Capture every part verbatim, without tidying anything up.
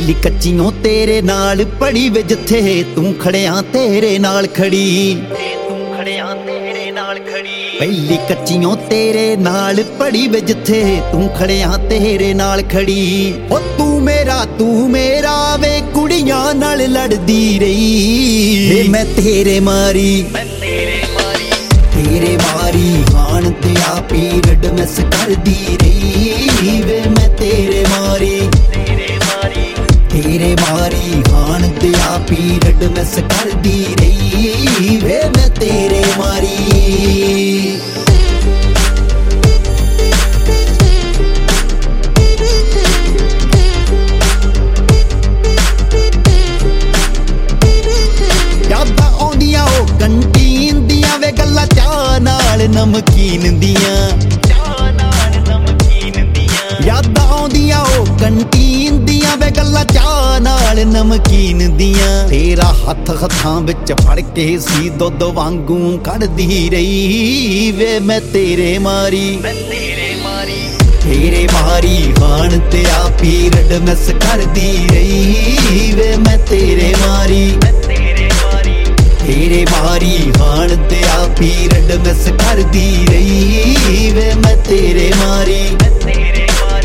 ਪਹਿਲੀ ਕੱਚੀਓਂ ਤੇਰੇ ਨਾਲ ਪੜੀ ਵੇ ਜਿੱਥੇ ਤੂੰ ਖੜਿਆ ਤੇਰੇ ਨਾਲ ਖੜੀ ਤੂੰ ਖੜਿਆ ਤੇਰੇ ਨਾਲ ਖੜੀ ਪਹਿਲੀ ਕੱਚੀਓਂ ਤੇਰੇ ਨਾਲ ਪੜੀ ਵੇ ਜਿੱਥੇ ਤੂੰ ਖੜਿਆ ਤੇਰੇ ਨਾਲ ਖੜੀ ਓ ਤੂੰ ਮੇਰਾ ਤੂੰ ਮੇਰਾ ਵੇ ਕੁੜੀਆਂ ਨਾਲ ਲੜਦੀ ਰਹੀ ਵੇ ਮੈਂ ਤੇਰੇ ਮਾਰੀ ਮੈਂ ਤੇਰੇ ਮਾਰੀ ਤੇਰੇ ਮਾਰੀ ਹਾਣ ਤੇ ਆ ਪੀਰਡ ਮਿਸ ਕਰਦੀ ਰਹੀ ਵੇ ਮੈਂ ਤੇਰੇ ਮਾਰੀ ਤੇਰੇ ਮਾਰੀ ਹਾਣ ਤੇ ਆ ਪੀਰਡ ਮਿਸ ਕਰਦੀ ਰਹੀ ਵੇ ਮੈਂ ਤੇਰੇ ਮਾਰੀ ਯਾਦਾਂ ਆਉਂਦੀਆਂ ਉਹ ਕੰਟੀਨ ਦੀਆਂ ਵੇ ਗੱਲਾਂ ਚਾਹ ਨਾਲ ਨਮਕੀਨ ਦੀਆਂ ਚਾਹ ਨਾਲ ਨਮਕੀਨ ਦੀਆਂ ਯਾਦਾਂ ਆਉਂਦੀਆਂ ਉਹ ਕੰਟੀਨ ਦੀਆਂ ਵੇ ਗੱਲਾਂ ਚਾਹ ਨਾਲ ਨਮਕੀਨ ਦੀਆਂ ਤੇਰਾ ਹੱਥ ਹੱਥਾਂ ਵਿੱਚ ਫੜ ਕੇ ਸੀ ਦੁੱਧ ਵਾਂਗੂ ਕੱਢਦੀ ਰਹੀ ਵੇ ਮੈਂ ਤੇਰੇ ਮਾਰੀ ਮੈਂ ਤੇਰੇ ਮਾਰੀ ਤੇਰੇ ਮਾਰੀ ਹਾਣ ਤੇ ਆ ਪੀਰਡ ਮਿਸ ਕਰਦੀ ਰਹੀ ਵੇ ਮੈਂ ਤੇਰੇ ਮਾਰੀ ਮੈਂ ਤੇਰੇ ਮਾਰੀ ਤੇਰੇ ਮਾਰੀ ਹਾਣ ਤੇ ਆ ਪੀਰਡ ਮਿਸ ਕਰਦੀ ਰਹੀ ਵੇ ਮੈਂ ਤੇਰੇ ਮਾਰੀ ਮੈਂ ਤੇਰੇ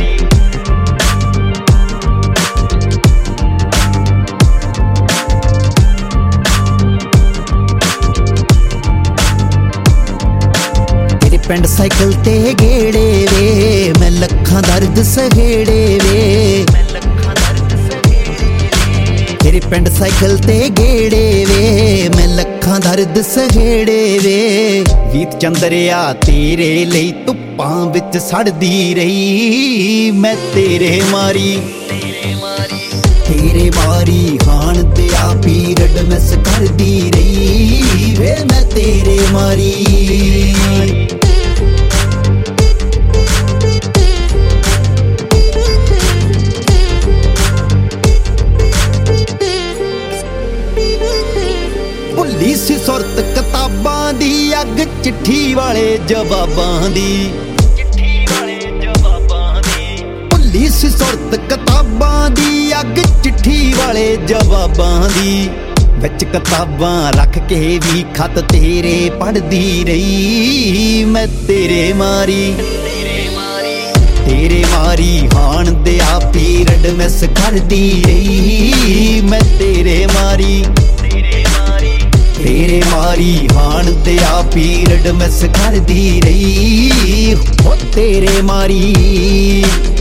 ਪਿੰਡ ਸਾਈਕਲ ਤੇ ਗੇੜੇ ਵੇ ਮੈਂ ਲੱਖਾਂ ਦਰਦ ਸਹੇੜੇ ਵੇ ਮੈਂ ਲੱਖਾਂ ਦਰਦ ਸਹੇੜੇ ਤੇਰੇ ਪਿੰਡ ਸਾਈਕਲ ਤੇ ਗੇੜੇ ਵੇ ਮੈਂ ਲੱਖਾਂ ਦਰਦ ਸਹੇੜੇ ਵੇ ਗੀਤ ਚੰਦਰਿਆ ਤੇਰੇ ਲਈ ਧੁੱਪਾਂ ਵਿੱਚ ਸੜਦੀ ਰਹੀ ਮੈਂ ਤੇਰੇ ਮਾਰੀ ਤੇਰੇ ਮਾਰੀ ਤੇਰੇ ਮਾਰੀ ਹਾਣ ਤੇ ਆ ਪੀਰਡ ਮਿਸ ਕਰਦੀ ਰਹੀ ਵੇ ਮੈਂ ਤੇਰੇ ਮਾਰੀ ਭੁੱਲੀ ਸੀ ਸੁਰਤ ਕਿਤਾਬਾਂ ਦੀ ਅੱਗ ਚਿੱਠੀ ਵਾਲੇ ਜਵਾਬਾਂ ਦੀ ਚਿੱਠੀ ਵਾਲੇ ਜਵਾਬਾਂ ਦੀ ਭੁੱਲੀ ਸੀ ਸੁਰਤ ਕਿਤਾਬਾਂ ਦੀ ਅੱਗ ਚਿੱਠੀ ਵਾਲੇ ਜਵਾਬਾਂ ਦੀ ਵਿੱਚ ਕਿਤਾਬਾਂ ਰੱਖ ਕੇ ਵੀ ਖਤ ਤੇਰੇ ਪੜ੍ਹਦੀ ਰਹੀ ਮੈਂ ਤੇਰੇ ਮਾਰੀ ਤੇਰੇ ਮਾਰੀ ਤੇਰੇ ਮਾਰੀ ਹਾਣ ਦੇ ਆ ਪੀਰਡ ਮਿਸ ਕਰਦੀ ਰਹੀ ਮੈਂ ਤੇਰੇ ਮਾਰੀ ਤੇਰੇ ਮਾਰੀ ਹਾਣ ਤੇ ਆ ਪੀਰਡ ਮਿਸ ਕਰਦੀ ਰਹੀ ਹੋ ਤੇਰੇ ਮਾਰੀ।